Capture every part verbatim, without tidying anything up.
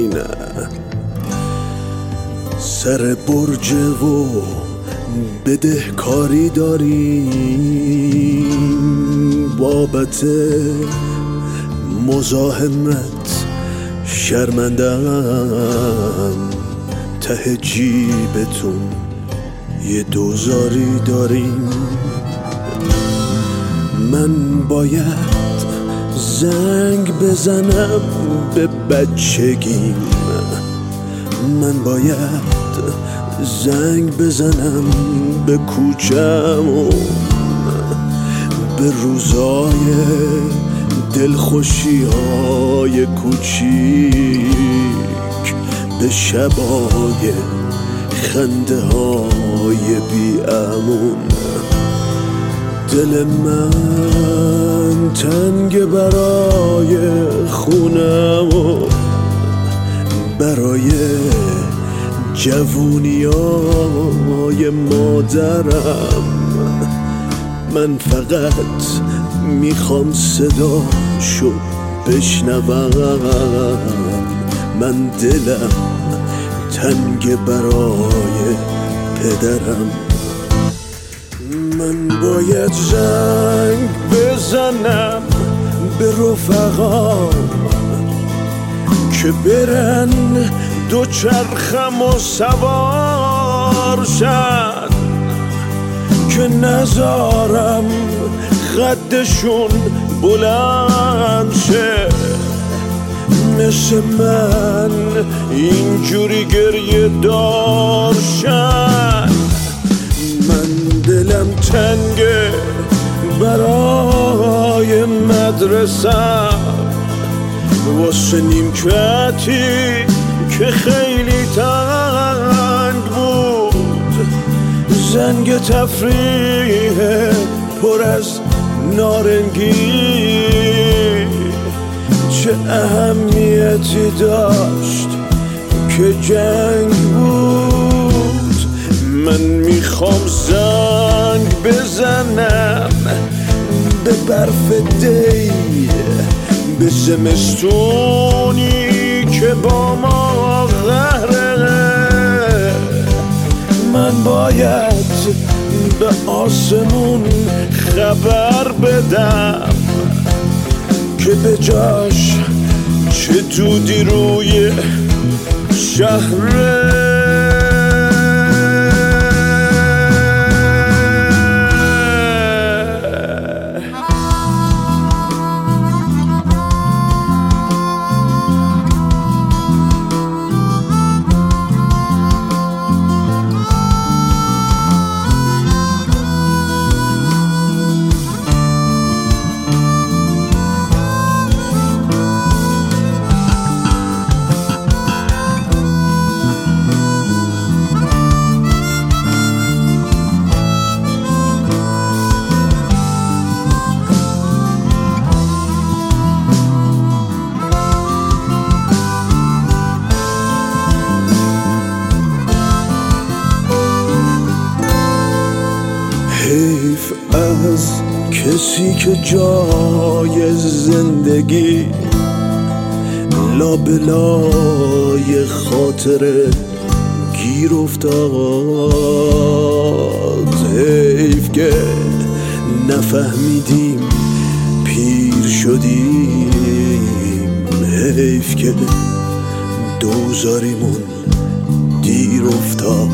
نه سر برج و بدهکاری داریم بابت مزاحمت شرمندم ته جیبتون یه دوزاری داریم من باید زنگ بزنم به بچگیم من باید زنگ بزنم به کوچمون به روزای دلخوشی های کوچیک به شبای خنده های بی امون دل من تنگ برای خونم و برای جوونیای مادرم من فقط میخوام صداشو بشنوم من دلم تنگ برای پدرم من باید زنگ بزنم به رفقام که برن دو چرخم و سوار شد که نذارم خدشون بلند شه مثل من اینجوری گریه دار شد من دلم تنگه برای مدرسه واسه نیمکتی که خیلی تنگ بود زنگ تفریح پر از نارنگی چه اهمیتی داشت که جنگ بود من میخوام زنگ بزنم به برف دی به زمستونی که با ما قهره من باید به آسمون خبر بدم که به جاش چه دودی روی شهره حیف از کسی که جای زندگی لابلای خاطره گیر افتاد حیف که نفهمیدیم پیر شدیم حیف که دوزاریمون دیر افتاد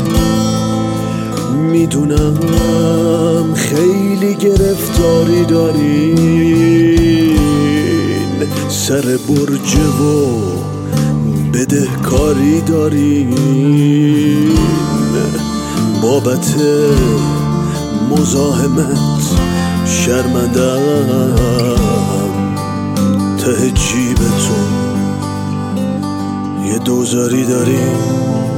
میدونم خیلی گرفتاری دارین سر برج و بدهکاری دارین بابت مزاحمت شرمندم ته جیبتون یه دوزاری دارین